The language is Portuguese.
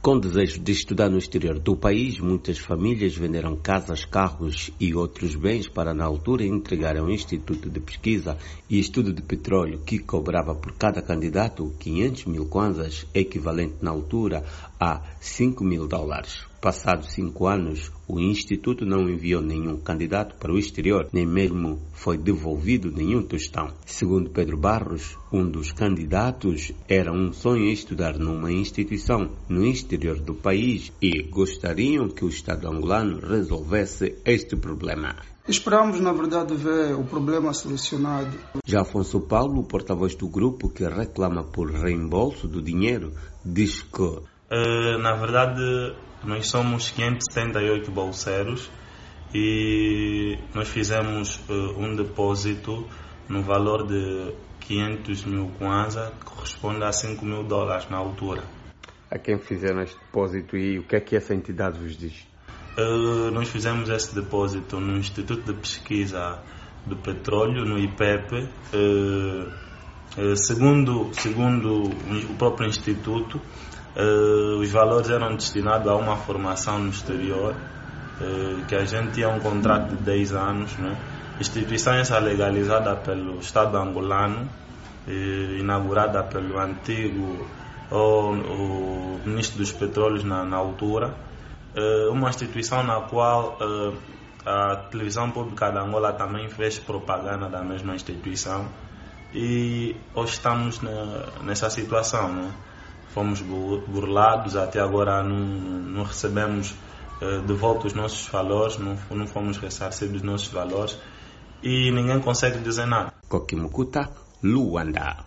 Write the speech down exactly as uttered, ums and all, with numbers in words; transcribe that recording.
Com desejo de estudar no exterior do país, muitas famílias venderam casas, carros e outros bens para, na altura, entregar ao Instituto de Pesquisa e Estudo de Petróleo, que cobrava por cada candidato quinhentos mil kwanzas, equivalente na altura a cinco mil dólares. Passados cinco anos, o Instituto não enviou nenhum candidato para o exterior, nem mesmo foi devolvido nenhum tostão. Segundo Pedro Barros, um dos candidatos, era um sonho estudar numa instituição no exterior do país e gostariam que o Estado angolano resolvesse este problema. Esperamos, na verdade, ver o problema solucionado. Já Afonso Paulo, porta-voz do grupo que reclama por reembolso do dinheiro, diz que... Uh, na verdade, nós somos quinhentos e setenta e oito bolseiros e nós fizemos uh, um depósito no valor de quinhentos mil kwanza, que corresponde a cinco mil dólares na altura. A quem fizeram este depósito e o que é que essa entidade vos diz? Uh, nós fizemos esse depósito no Instituto de Pesquisa do Petróleo, no I P E P. Uh, uh, segundo, segundo o próprio Instituto, uh, os valores eram destinados a uma formação no exterior, uh, que a gente tinha um contrato de dez anos, né? Instituição essa legalizada pelo Estado angolano, uh, inaugurada pelo antigo o, o Ministro dos Petróleos na, na altura. Uma instituição na qual uh, a televisão pública de Angola também fez propaganda da mesma instituição e hoje estamos na, nessa situação, né? Fomos burlados, até agora não, não recebemos uh, de volta os nossos valores, não, não fomos ressarcidos os nossos valores e ninguém consegue dizer nada. Kokimukuta, Luanda.